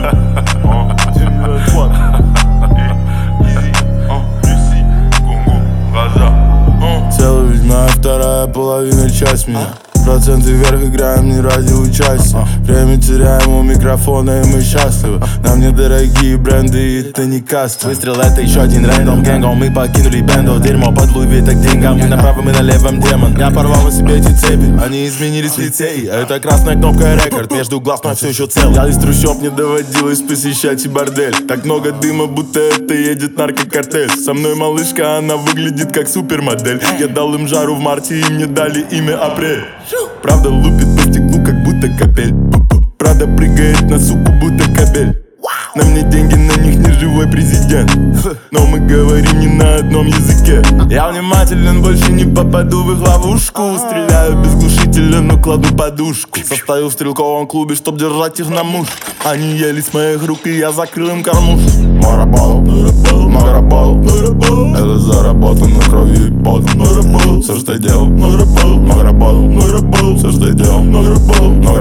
Целый ведь моя вторая половина, часть меня. Проценты вверх, играем не ради участия. Время теряем у микрофона, и мы счастливы. Нам недорогие бренды, и это не каста. Выстрел, это еще один рэндом гэнгом. Мы покинули бендо, дерьмо под Луи Виттон к деньгам. Мы на правом и на левом демон. Я порвал на себе эти цепи, они изменились в лицей. Это красная кнопка рекорд, между глаз, но все еще цел. Я из трущоб, не доводилось посещать и бордель. Так много дыма, будто это едет наркокартель. Со мной малышка, она выглядит как супермодель. Я дал им жару в марте, и мне дали имя Апрель. Правда лупит по стеклу, как будто капель. Правда прыгает на суку, будто кабель. На мне деньги, на них не живой президент. Но мы говорим не на одном языке. Я внимателен, больше не попаду в их ловушку. Стреляю без глушителя, но кладу подушку. Состою в стрелковом клубе, чтоб держать их на мушку. Они ели с моих рук, и я закрыл им кормушку. Много работал, это заработано кровью и потом. Все, что я делал, много работал, все, что я делал, много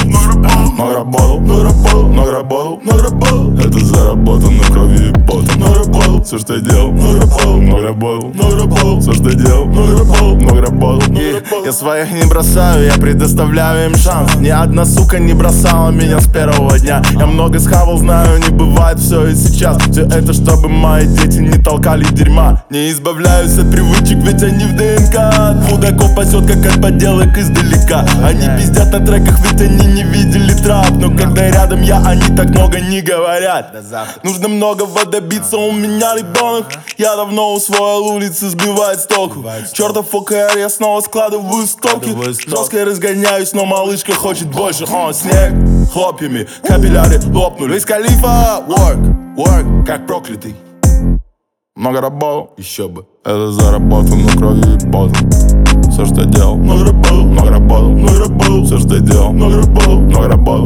работал, это заработано кровью и потом. Все, что я делал, много работал, все, что я делал, много работал. Я своих не бросаю, я предоставляю им шанс. Ни одна сука не бросала меня с первого дня. Я много схавал, знаю, не бывает все и сейчас. Все это, чтобы мои дети не толкали дерьма. Не избавляюсь от привычек, ведь они в ДНК. От мудаков пасет, как от поделок издалека. Они пиздят на треках, ведь они не видели трап. Но когда рядом я, они так много не говорят. Нужно многого добиться, у меня ребенок. Я давно усвоил улицы, сбивает с толку. Чертов ФКР, я снова складываю стоки. Жестко разгоняюсь, но малышка хочет больше. Снег хлопьями, капилляри лопнули. Из Калифа, work, как проклятый. Много работал, еще бы. Это заработано кровью и потом. Все, что я делал, много работал, все, что я делал, много работал.